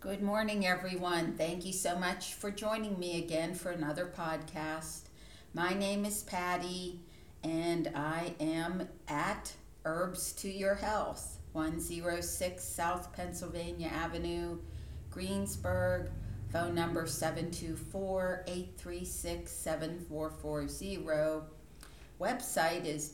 Good morning, everyone. Thank you so much for joining me again for another podcast. My name is Patty, and I am at Herbs to Your Health, 106 South Pennsylvania Avenue, Greensburg. Phone number 724-836-7440. Website is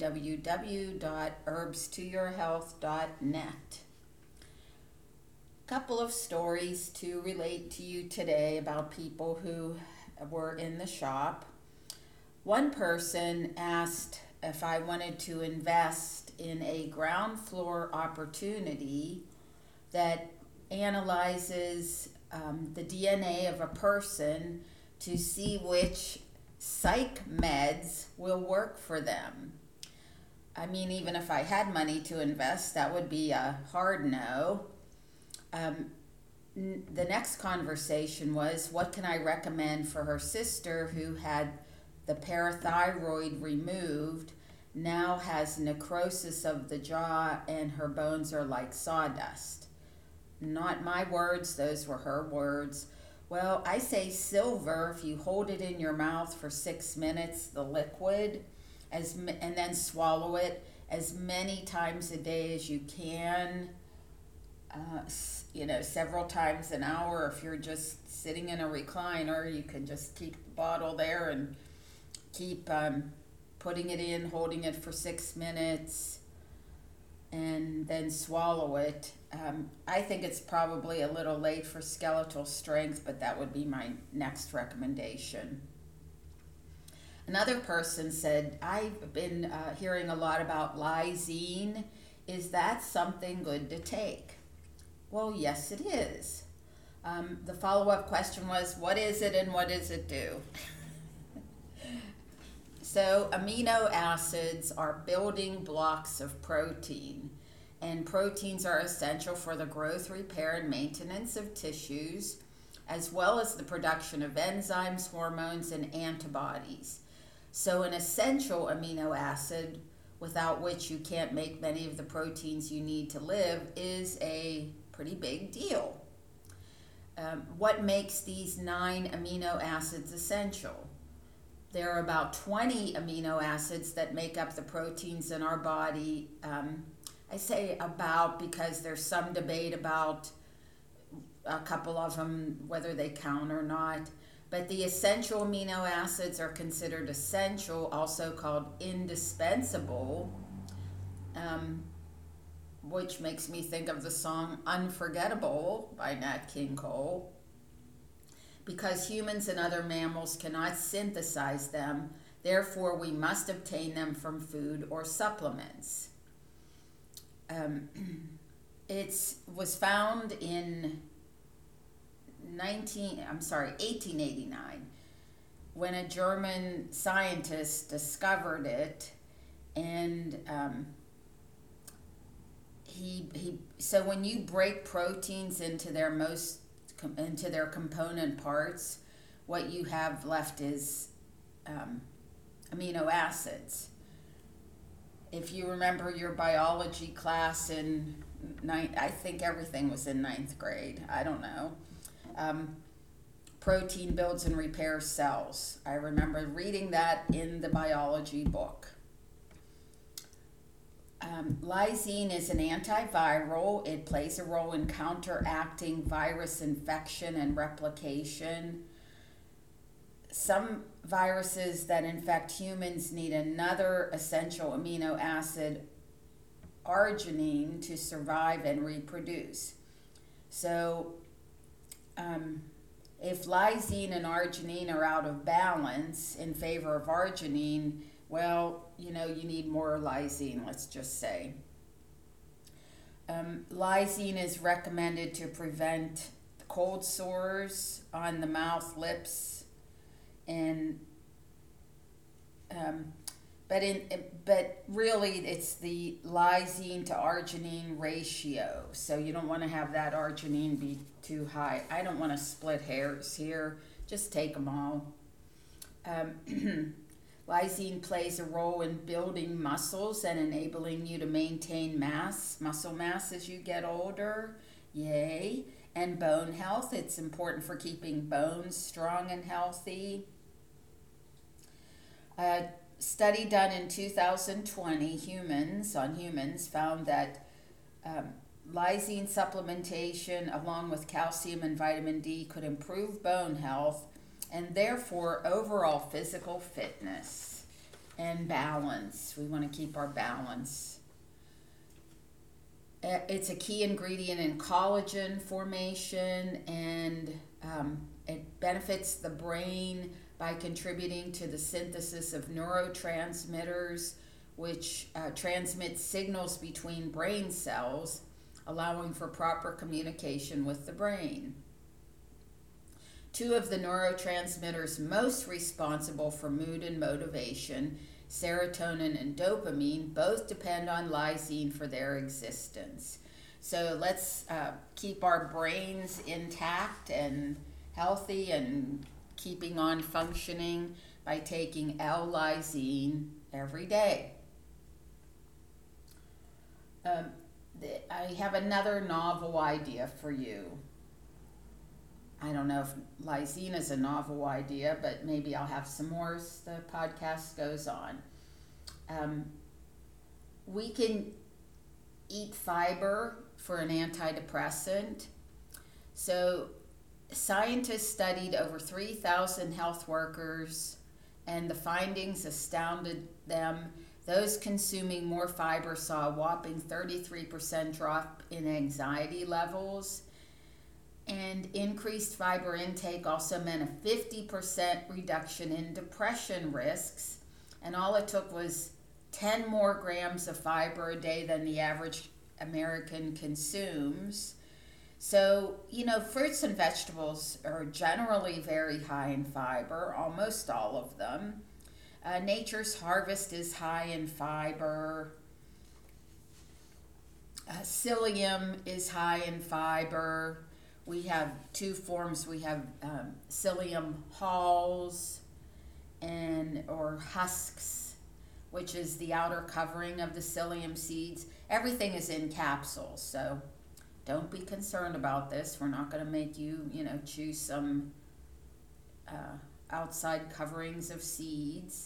www.herbstoyourhealth.net. Couple of stories to relate to you today about people who were in the shop. One person asked if I wanted to invest in a ground floor opportunity that analyzes the DNA of a person to see which psych meds will work for them. I mean, even if I had money to invest, that would be a hard no. The next conversation was, what can I recommend for her sister who had the parathyroid removed, now has necrosis of the jaw, and her bones are like sawdust? Not my words, those were her words. Well, I say silver, if you hold it in your mouth for 6 minutes, the liquid, and then swallow it as many times a day as you can. Several times an hour. If you're just sitting in a recliner, you can just keep the bottle there and keep putting it in, holding it for 6 minutes, and then swallow it. I think it's probably a little late for skeletal strength, but that would be my next recommendation. Another person said, I've been hearing a lot about lysine. Is that something good to take? Well, yes, it is. The follow-up question was, what is it and what does it do? So amino acids are building blocks of protein, and proteins are essential for the growth, repair, and maintenance of tissues, as well as the production of enzymes, hormones, and antibodies. So an essential amino acid, without which you can't make many of the proteins you need to live, is a pretty big deal. What makes these 9 amino acids essential? There are about 20 amino acids that make up the proteins in our body. I say about because there's some debate about a couple of them, whether they count or not. But the essential amino acids are considered essential, also called indispensable, which makes me think of the song Unforgettable by Nat King Cole. Because humans and other mammals cannot synthesize them, therefore we must obtain them from food or supplements. It was found in 1889 when a German scientist discovered it, and so when you break proteins into their component parts, what you have left is amino acids. If you remember your biology class in I think everything was in 9th grade, I don't know. Protein builds and repairs cells. I remember reading that in the biology book. Lysine is an antiviral. It plays a role in counteracting virus infection and replication. Some viruses that infect humans need another essential amino acid, arginine, to survive and reproduce. So if lysine and arginine are out of balance in favor of arginine, well, you need more lysine, let's just say. Lysine is recommended to prevent cold sores on the mouth, lips, and but really it's the lysine to arginine ratio. So you don't want to have that arginine be too high. I don't want to split hairs here. Just take them all. Lysine plays a role in building muscles and enabling you to maintain muscle mass as you get older. Yay. And bone health. It's important for keeping bones strong and healthy. A study done in 2020, humans found that lysine supplementation along with calcium and vitamin D could improve bone health and therefore overall physical fitness and balance. We want to keep our balance. It's a key ingredient in collagen formation, and it benefits the brain by contributing to the synthesis of neurotransmitters, which transmit signals between brain cells, allowing for proper communication with the brain. Two of the neurotransmitters most responsible for mood and motivation, serotonin and dopamine, both depend on lysine for their existence. So let's keep our brains intact and healthy and keeping on functioning by taking L-lysine every day. I have another novel idea for you. I don't know if lysine is a novel idea, but maybe I'll have some more as the podcast goes on. We can eat fiber for an antidepressant. So scientists studied over 3,000 health workers, and the findings astounded them. Those consuming more fiber saw a whopping 33% drop in anxiety levels. And increased fiber intake also meant a 50% reduction in depression risks. And all it took was 10 more grams of fiber a day than the average American consumes. So, fruits and vegetables are generally very high in fiber, almost all of them. Nature's Harvest is high in fiber. Psyllium is high in fiber. We have two forms. We have psyllium hulls or husks, which is the outer covering of the psyllium seeds. Everything is in capsules, so don't be concerned about this. We're not going to make you, choose some outside coverings of seeds.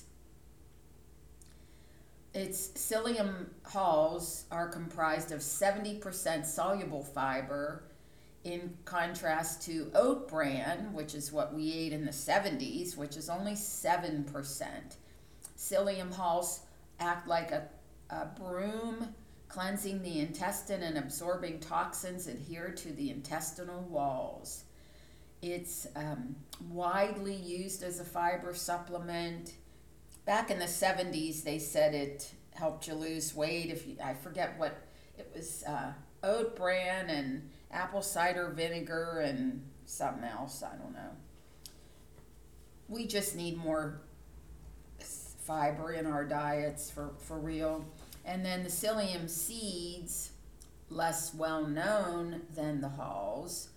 Its psyllium hulls are comprised of 70% soluble fiber, in contrast to oat bran, which is what we ate in the 70s, which is only 7%. Psyllium hulls act like a broom, cleansing the intestine and absorbing toxins adhere to the intestinal walls. It's widely used as a fiber supplement. Back in the 70s, they said it helped you lose weight. I forget what it was, oat bran and apple cider vinegar and something else, I don't know. We just need more fiber in our diets for real. And then the psyllium seeds, less well known than the hulls,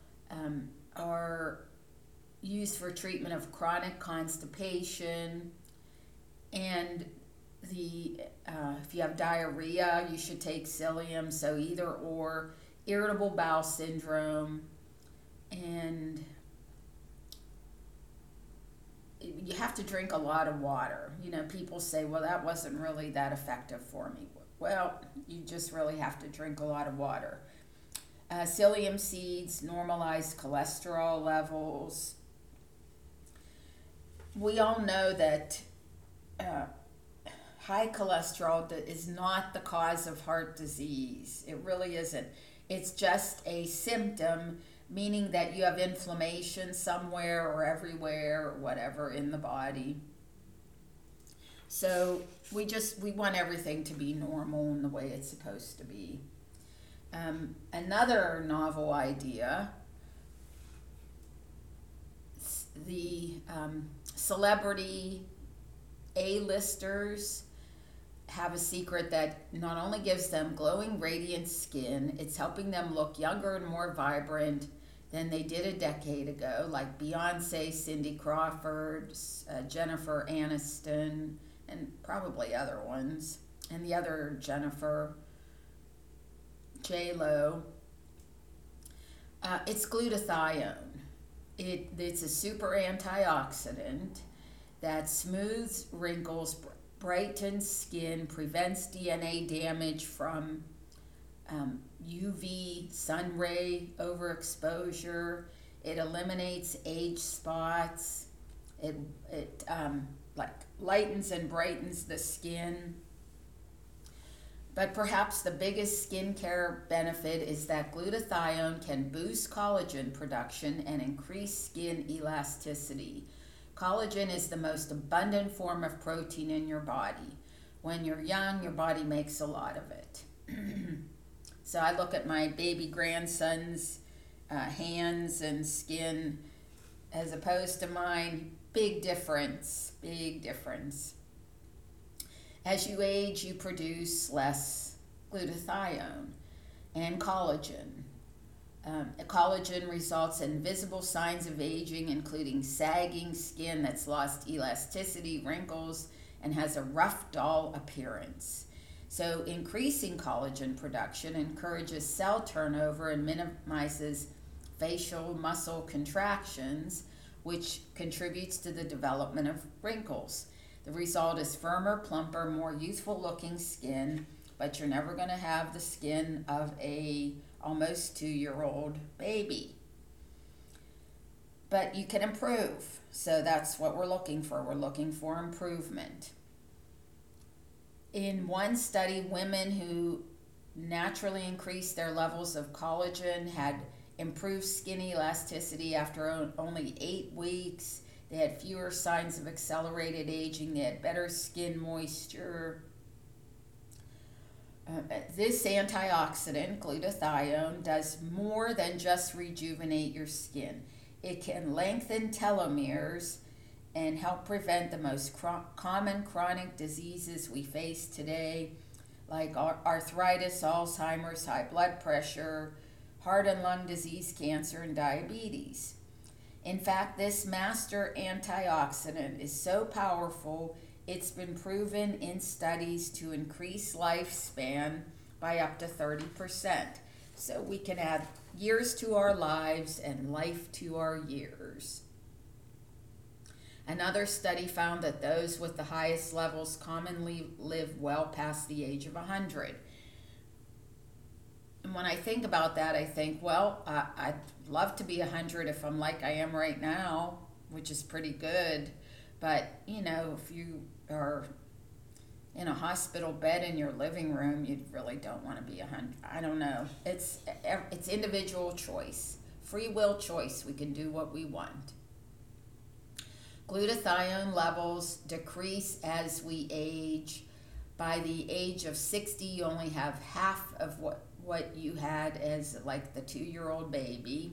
are used for treatment of chronic constipation, and if you have diarrhea, you should take psyllium, so either or. Irritable bowel syndrome, and you have to drink a lot of water. People say, well, that wasn't really that effective for me. Well, you just really have to drink a lot of water. Psyllium seeds normalize cholesterol levels. We all know that high cholesterol is not the cause of heart disease. It really isn't. It's just a symptom, meaning that you have inflammation somewhere or everywhere or whatever in the body. So we want everything to be normal in the way it's supposed to be. Another novel idea, the celebrity A-listers have a secret that not only gives them glowing, radiant skin, it's helping them look younger and more vibrant than they did a decade ago, like Beyonce, Cindy Crawford, Jennifer Aniston, and probably other ones, and the other Jennifer, J-Lo. It's glutathione. It's a super antioxidant that smooths wrinkles, brightens skin, prevents DNA damage from UV sun ray overexposure. It eliminates age spots. It like lightens and brightens the skin. But perhaps the biggest skincare benefit is that glutathione can boost collagen production and increase skin elasticity. Collagen is the most abundant form of protein in your body. When you're young, your body makes a lot of it. So I look at my baby grandson's hands and skin as opposed to mine. Big difference, big difference. As you age, you produce less glutathione and collagen. Collagen results in visible signs of aging, including sagging skin that's lost elasticity, wrinkles, and has a rough, dull appearance. So increasing collagen production encourages cell turnover and minimizes facial muscle contractions, which contributes to the development of wrinkles. The result is firmer, plumper, more youthful-looking skin, but you're never going to have the skin of a almost 2-year-old baby. But you can improve, so that's what we're looking for. We're looking for improvement. In one study, women who naturally increased their levels of collagen had improved skin elasticity after only 8 weeks. They had fewer signs of accelerated aging. They had better skin moisture. This antioxidant, glutathione, does more than just rejuvenate your skin. It can lengthen telomeres and help prevent the most common chronic diseases we face today, like arthritis, Alzheimer's, high blood pressure, heart and lung disease, cancer, and diabetes. In fact, this master antioxidant is so powerful, it's been proven in studies to increase lifespan by up to 30%. So we can add years to our lives and life to our years. Another study found that those with the highest levels commonly live well past the age of 100. And when I think about that, I think, well, I'd love to be 100 if I'm like I am right now, which is pretty good. But, you know, if you are in a hospital bed in your living room, you really don't want to be 100. I don't know. It's individual choice, free will choice. We can do what we want. Glutathione levels decrease as we age. By the age of 60, you only have half of what you had as like the 2-year-old baby.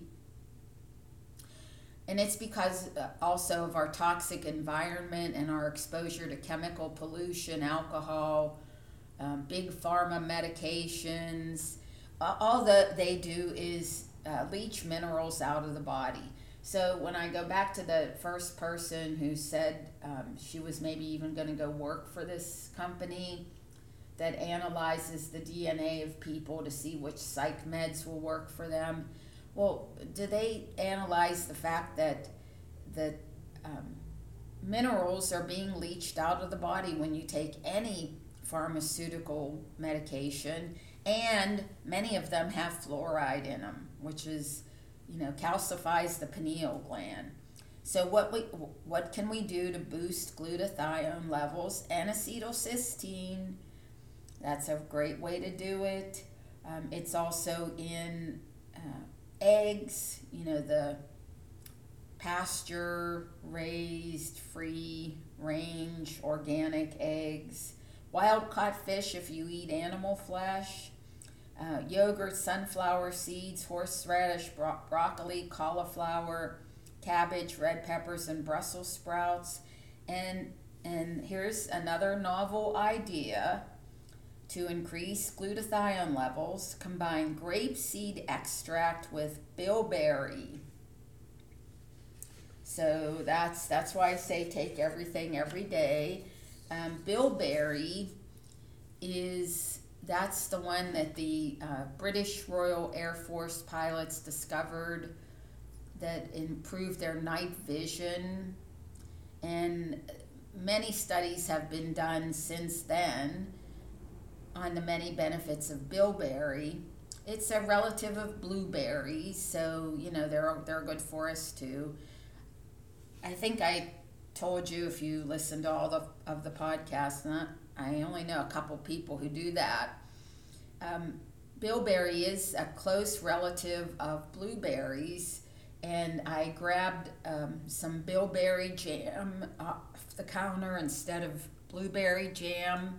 And it's because also of our toxic environment and our exposure to chemical pollution, alcohol, big pharma medications. All that they do is leach minerals out of the body. So when I go back to the first person who said she was maybe even going to go work for this company that analyzes the DNA of people to see which psych meds will work for them, well, do they analyze the fact that the minerals are being leached out of the body when you take any pharmaceutical medication, and many of them have fluoride in them, which is, calcifies the pineal gland. So what can we do to boost glutathione levels? N-acetylcysteine, that's a great way to do it. It's also in eggs, the pasture-raised, free-range, organic eggs. Wild-caught fish if you eat animal flesh. Yogurt, sunflower seeds, horseradish, broccoli, cauliflower, cabbage, red peppers, and Brussels sprouts. And here's another novel idea to increase glutathione levels. Combine grapeseed extract with bilberry. So that's why I say take everything every day. Bilberry is That's the one that the British Royal Air Force pilots discovered that improved their night vision. And many studies have been done since then on the many benefits of bilberry. It's a relative of blueberries, so they're good for us too. I think I told you, if you listen to all of the podcasts, and I only know a couple people who do that. Bilberry is a close relative of blueberries, and I grabbed some bilberry jam off the counter instead of blueberry jam.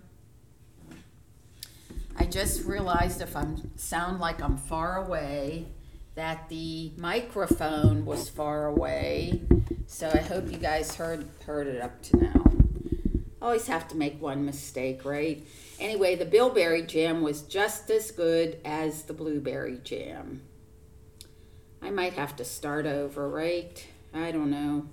I just realized, if I sound like I'm far away, that the microphone was far away. So I hope you guys heard it up to now. Always have to make one mistake, right? Anyway, the bilberry jam was just as good as the blueberry jam. I might have to start over, right? I don't know.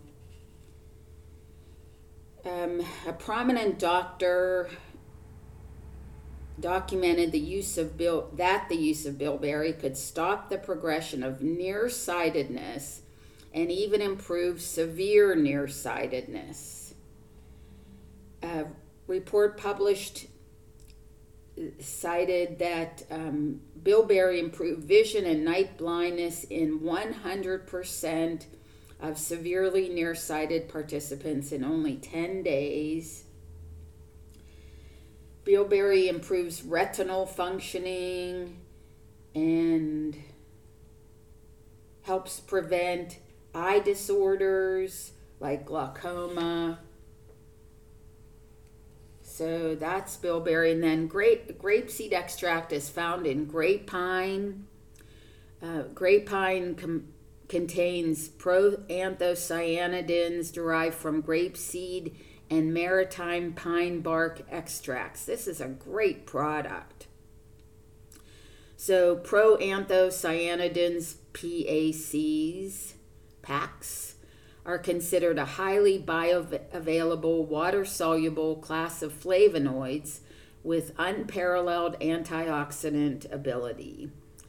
A prominent doctor documented the use of bilberry could stop the progression of nearsightedness and even improve severe nearsightedness. A report published cited that bilberry improved vision and night blindness in 100% of severely nearsighted participants in only 10 days. Bilberry improves retinal functioning and helps prevent eye disorders like glaucoma. So that's bilberry. And then grapeseed extract is found in grapevine. Grapevine contains proanthocyanidins derived from grapeseed and maritime pine bark extracts. This is a great product. So proanthocyanidins, PACs, are considered a highly bioavailable, water-soluble class of flavonoids with unparalleled antioxidant ability.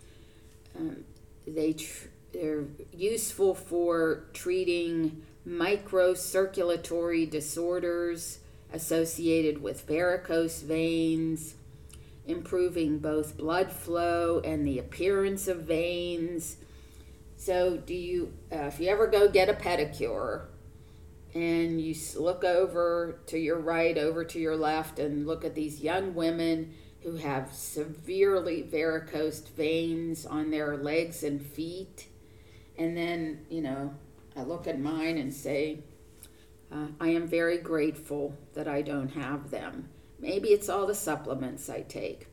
They're useful for treating microcirculatory disorders associated with varicose veins, improving both blood flow and the appearance of veins. So if you ever go get a pedicure and you look over to your right, over to your left, and look at these young women who have severely varicose veins on their legs and feet, and then, I look at mine and say, I am very grateful that I don't have them. Maybe it's all the supplements I take.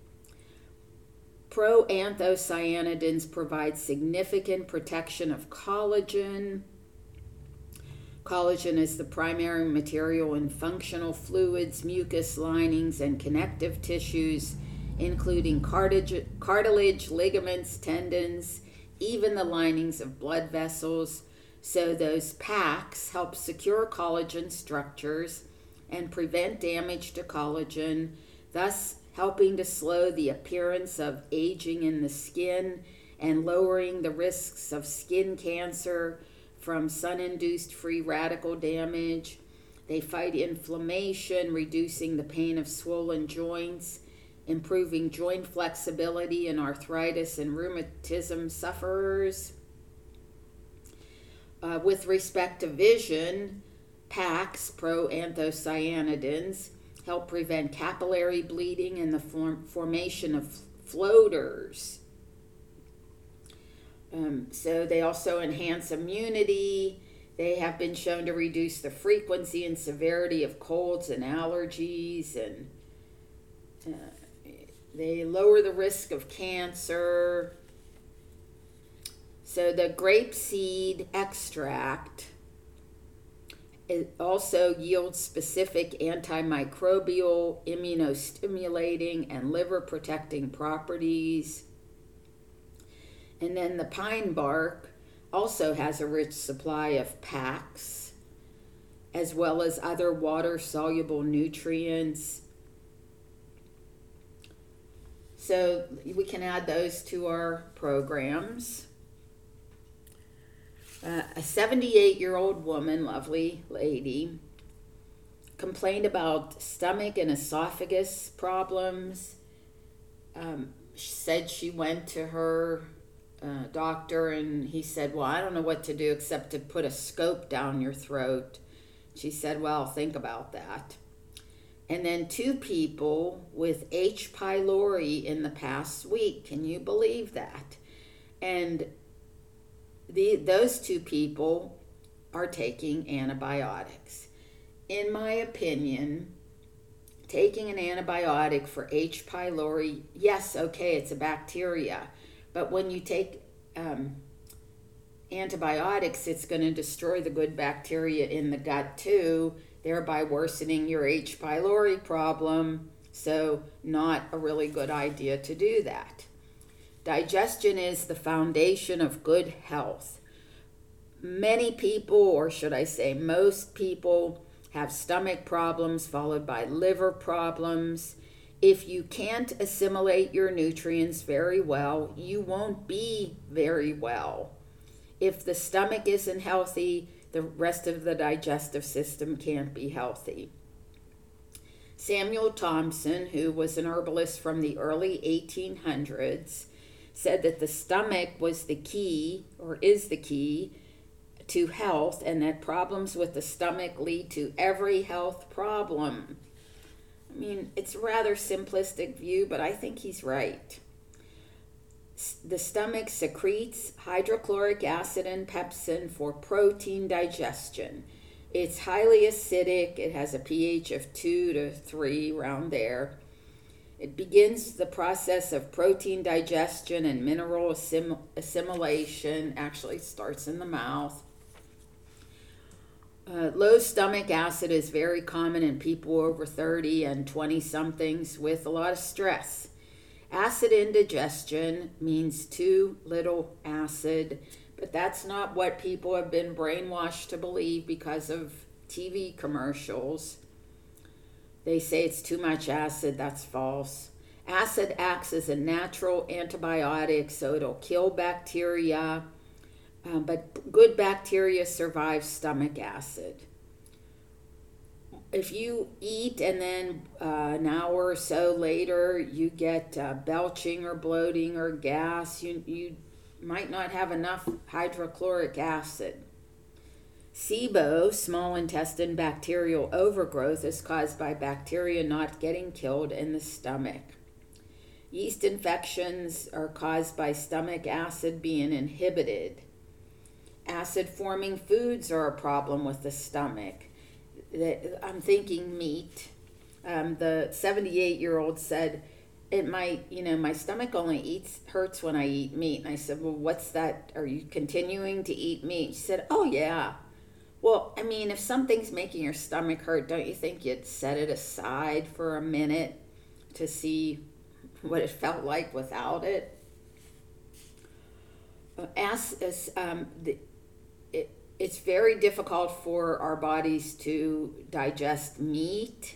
Proanthocyanidins provide significant protection of collagen. Collagen is the primary material in functional fluids, mucus linings, and connective tissues, including cartilage, ligaments, tendons, even the linings of blood vessels. So those PACs help secure collagen structures and prevent damage to collagen, thus helping to slow the appearance of aging in the skin and lowering the risks of skin cancer from sun-induced free radical damage. They fight inflammation, reducing the pain of swollen joints, improving joint flexibility in arthritis and rheumatism sufferers. With respect to vision, PACs, proanthocyanidins, help prevent capillary bleeding and the formation of floaters. So they also enhance immunity. They have been shown to reduce the frequency and severity of colds and allergies, and they lower the risk of cancer. So the grapeseed extract, it also yields specific antimicrobial, immunostimulating, and liver-protecting properties. And then the pine bark also has a rich supply of PACs, as well as other water-soluble nutrients. So we can add those to our programs. A 78-year-old woman, lovely lady, complained about stomach and esophagus problems. She said she went to her doctor and he said, well, I don't know what to do except to put a scope down your throat. She said, well, think about that. And then 2 people with H. pylori in the past week. Can you believe that? And those 2 people are taking antibiotics. In my opinion, taking an antibiotic for H. pylori, yes, okay, it's a bacteria. But when you take antibiotics, it's going to destroy the good bacteria in the gut too, thereby worsening your H. pylori problem. So not a really good idea to do that. Digestion is the foundation of good health. Many people, or should I say most people, have stomach problems followed by liver problems. If you can't assimilate your nutrients very well, you won't be very well. If the stomach isn't healthy, the rest of the digestive system can't be healthy. Samuel Thompson, who was an herbalist from the early 1800s, said that the stomach was the key, or is the key, to health, and that problems with the stomach lead to every health problem. I mean, it's a rather simplistic view, but I think he's right. The stomach secretes hydrochloric acid and pepsin for protein digestion. It's highly acidic. It has a pH of 2 to 3, around there. It begins the process of protein digestion and mineral assimilation. Actually, starts in the mouth. Low stomach acid is very common in people over 30 and 20-somethings with a lot of stress. Acid indigestion means too little acid, but that's not what people have been brainwashed to believe because of TV commercials. They say it's too much acid. That's false. Acid acts as a natural antibiotic, so it'll kill bacteria. But good bacteria survive stomach acid. If you eat and then an hour or so later you get belching or bloating or gas, you might not have enough hydrochloric acid. SIBO, small intestine bacterial overgrowth, is caused by bacteria not getting killed in the stomach. Yeast infections are caused by stomach acid being inhibited. Acid-forming foods are a problem with the stomach. I'm thinking meat. The 78-year-old said, my stomach only hurts when I eat meat. And I said, well, what's that? Are you continuing to eat meat? She said, oh, yeah. Well, I mean, if something's making your stomach hurt, don't you think you'd set it aside for a minute to see what it felt like without it? It's very difficult for our bodies to digest meat.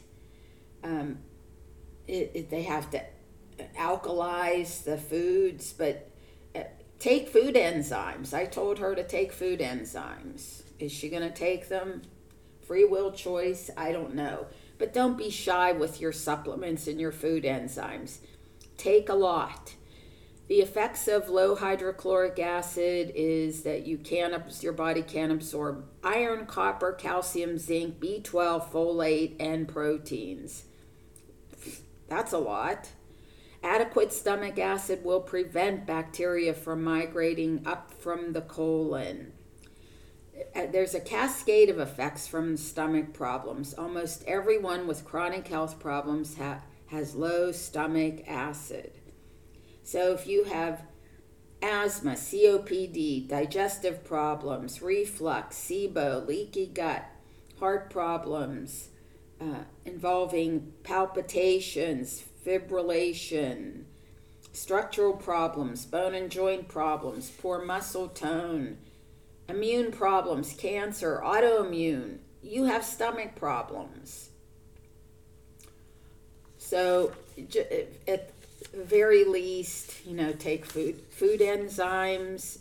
They have to alkalize the foods, but take food enzymes. I told her to take food enzymes. Is she going to take them? Free will choice? I don't know. But don't be shy with your supplements and your food enzymes. Take a lot. The effects of low hydrochloric acid is that your body can't absorb iron, copper, calcium, zinc, B12, folate, and proteins. That's a lot. Adequate stomach acid will prevent bacteria from migrating up from the colon. There's a cascade of effects from stomach problems. Almost everyone with chronic health problems has low stomach acid. So if you have asthma, COPD, digestive problems, reflux, SIBO, leaky gut, heart problems involving palpitations, fibrillation, structural problems, bone and joint problems, poor muscle tone, immune problems, cancer, autoimmune, you have stomach problems. So very least, take food enzymes.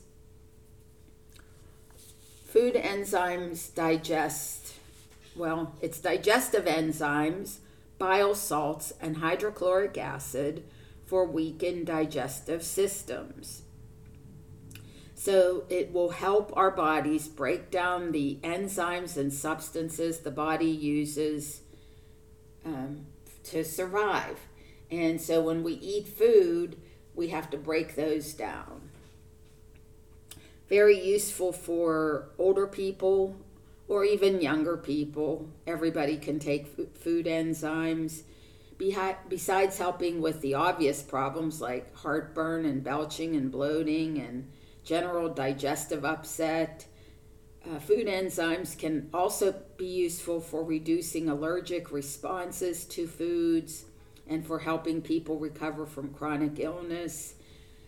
Food enzymes it's digestive enzymes, bile salts, and hydrochloric acid for weakened digestive systems. So it will help our bodies break down the enzymes and substances the body uses to survive. And so when we eat food, we have to break those down. Very useful for older people or even younger people. Everybody can take food enzymes. Besides helping with the obvious problems like heartburn and belching and bloating and general digestive upset, food enzymes can also be useful for reducing allergic responses to foods and for helping people recover from chronic illness.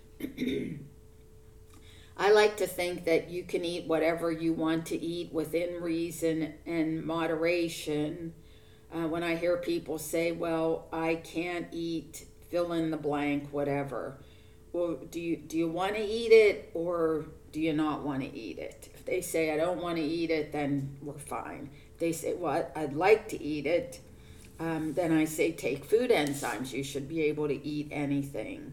I like to think that you can eat whatever you want to eat within reason and moderation. When I hear people say, well, I can't eat fill in the blank, whatever. Well, do you want to eat it or do you not want to eat it? If they say, I don't want to eat it, then we're fine. If they say, well, I'd like to eat it, then I say, take food enzymes. You should be able to eat anything.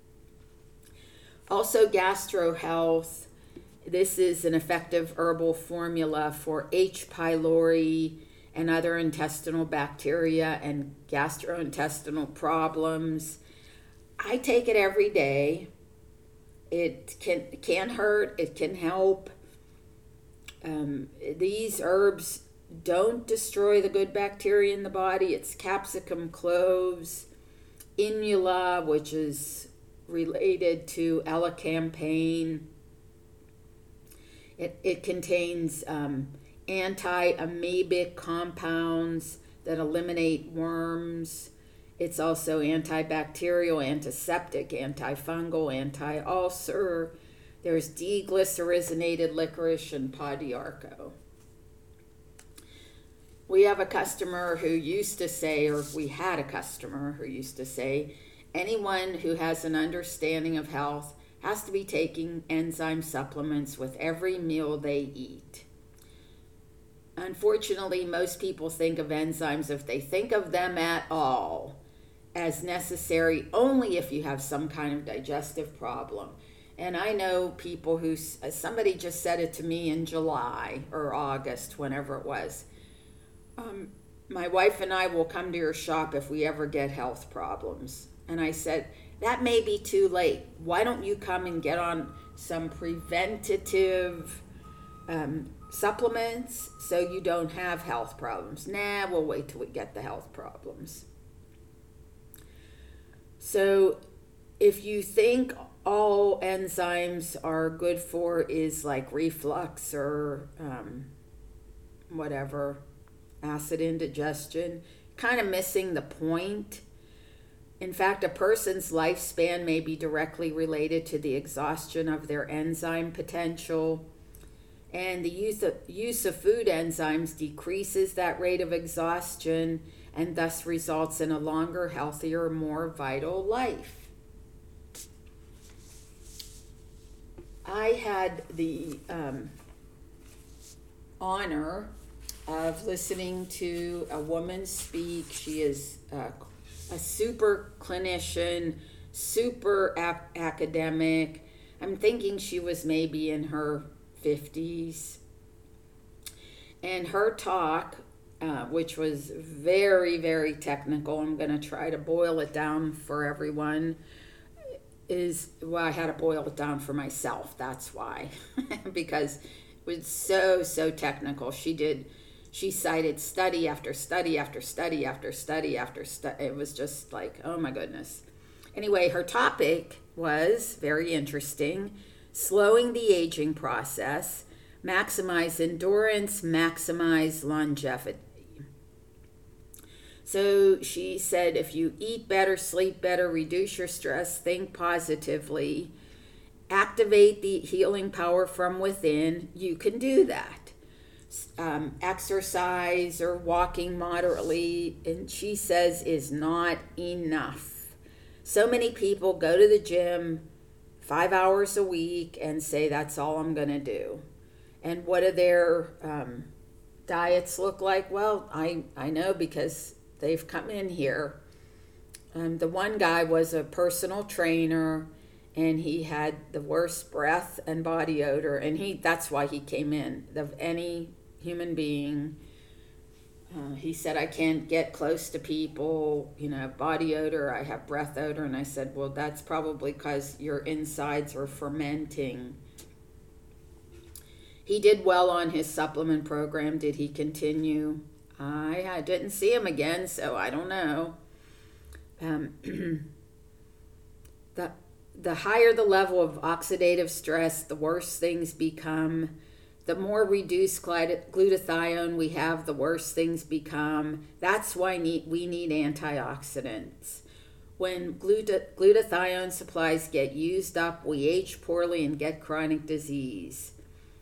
Also, GastroHealth. This is an effective herbal formula for H. pylori and other intestinal bacteria and gastrointestinal problems. I take it every day. It can't hurt. It can help. These herbs don't destroy the good bacteria in the body. It's capsicum, cloves, inula, which is related to elecampane. It contains anti-amoebic compounds that eliminate worms. It's also antibacterial, antiseptic, antifungal, anti-ulcer. There's deglycerinated licorice and Pau d'Arco. We have a customer who used to say, or we had a customer who used to say, anyone who has an understanding of health has to be taking enzyme supplements with every meal they eat. Unfortunately, most people think of enzymes, if they think of them at all, as necessary only if you have some kind of digestive problem. And I know people who, somebody just said it to me in July or August, whenever it was. My wife and I will come to your shop if we ever get health problems. And I said, that may be too late. Why don't you come and get on some preventative supplements so you don't have health problems? Nah, we'll wait till we get the health problems. So if you think all enzymes are good for is like reflux or acid indigestion, kind of missing the point. In fact, a person's lifespan may be directly related to the exhaustion of their enzyme potential. And the use of food enzymes decreases that rate of exhaustion and thus results in a longer, healthier, more vital life. I had the honor of listening to a woman speak. She is a super clinician, super academic. I'm thinking she was maybe in her 50s. And her talk, which was very, very technical, I'm going to try to boil it down for everyone, I had to boil it down for myself, that's why. Because it was so technical. She cited study after study after study after study after study. It was just like, oh my goodness. Anyway, her topic was very interesting. Slowing the aging process, maximize endurance, maximize longevity. So she said, if you eat better, sleep better, reduce your stress, think positively, activate the healing power from within, you can do that. Exercise or walking moderately, and she says, is not enough. So many people go to the gym 5 hours a week and say, that's all I'm going to do. And what do their diets look like? Well, I know because they've come in here. The one guy was a personal trainer, and he had the worst breath and body odor, and that's why he came in, of any human being. He said, I can't get close to people, body odor, I have breath odor. And I said, well, that's probably because your insides are fermenting. He did well on his supplement program. Did he continue? I didn't see him again, so I don't know. The higher the level of oxidative stress, the worse things become. The more reduced glutathione we have, the worse things become. That's why we need antioxidants. When glutathione supplies get used up, we age poorly and get chronic disease.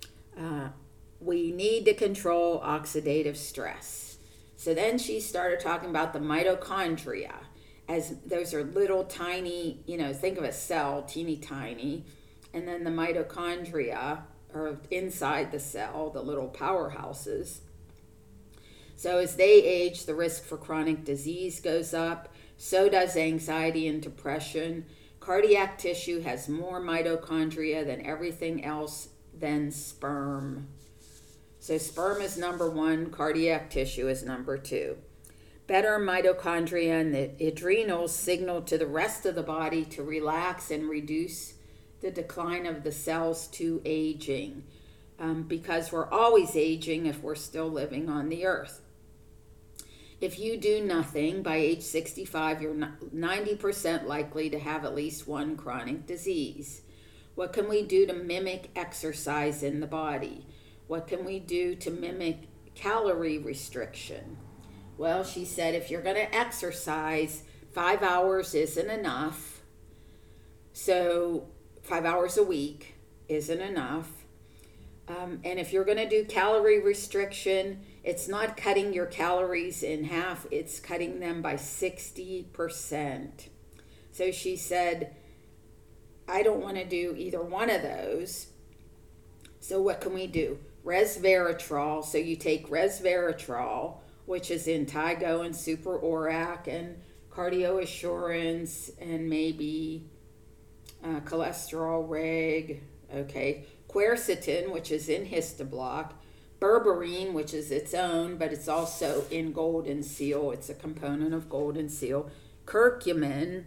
We need to control oxidative stress. So then she started talking about the mitochondria, as those are little tiny, think of a cell, teeny tiny, and then the mitochondria are inside the cell, the little powerhouses. So as they age, the risk for chronic disease goes up. So does anxiety and depression. Cardiac tissue has more mitochondria than everything else than sperm. So sperm is number one, cardiac tissue is number two. Better mitochondria and the adrenals signal to the rest of the body to relax and reduce the decline of the cells to aging, because we're always aging if we're still living on the earth. If you do nothing, by age 65, you're 90% likely to have at least one chronic disease. What can we do to mimic exercise in the body? What can we do to mimic calorie restriction? Well, she said if you're going to exercise, 5 hours isn't enough. So 5 hours a week isn't enough. And if you're going to do calorie restriction, it's not cutting your calories in half, it's cutting them by 60%. So she said, I don't want to do either one of those. So what can we do? Resveratrol. So you take resveratrol, which is in Tigo and Super ORAC and Cardio Assurance and maybe cholesterol reg, okay. Quercetin, which is in Histoblock. Berberine, which is its own, but it's also in Golden Seal. It's a component of Golden Seal. Curcumin.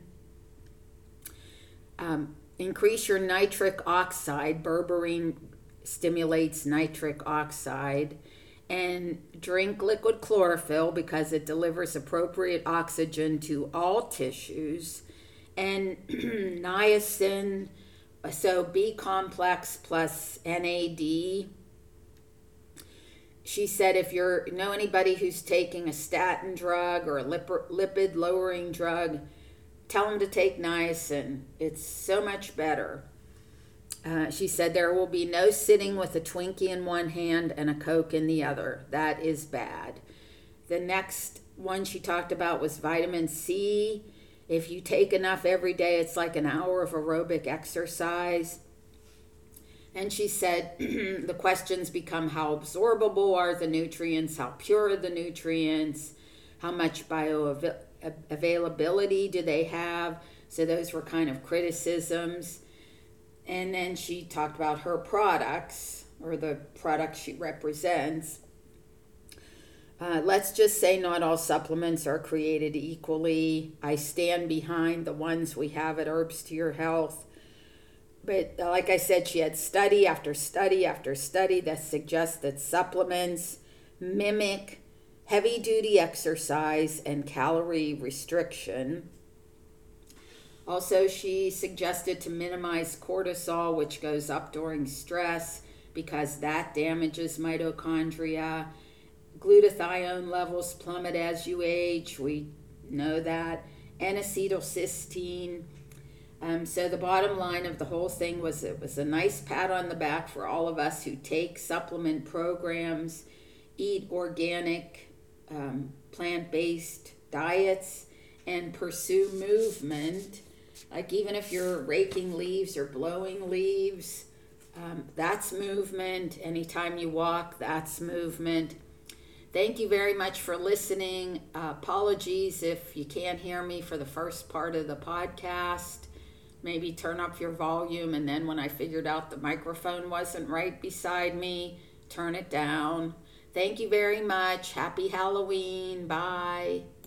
Increase your nitric oxide. Berberine stimulates nitric oxide. And drink liquid chlorophyll because it delivers appropriate oxygen to all tissues. And niacin, so B complex plus NAD. She said if you know anybody who's taking a statin drug or a lipid lowering drug, tell them to take niacin. It's so much better. She said there will be no sitting with a Twinkie in one hand and a Coke in the other. That is bad. The next one she talked about was vitamin C. If you take enough every day, it's like an hour of aerobic exercise. And she said the questions become how absorbable are the nutrients, how pure are the nutrients, how much bioavailability do they have. So those were kind of criticisms. And then she talked about her products, or the products she represents. Let's just say not all supplements are created equally. I stand behind the ones we have at Herbs to Your Health. But like I said, she had study after study after study that suggests that supplements mimic heavy-duty exercise and calorie restriction. Also, she suggested to minimize cortisol, which goes up during stress because that damages mitochondria. Glutathione levels plummet as you age. We know that. N-acetylcysteine. So the bottom line of the whole thing was it was a nice pat on the back for all of us who take supplement programs, eat organic, plant-based diets, and pursue movement. Like even if you're raking leaves or blowing leaves, that's movement. Anytime you walk, that's movement. Thank you very much for listening. Apologies if you can't hear me for the first part of the podcast. Maybe turn up your volume, and then when I figured out the microphone wasn't right beside me, turn it down. Thank you very much. Happy Halloween. Bye.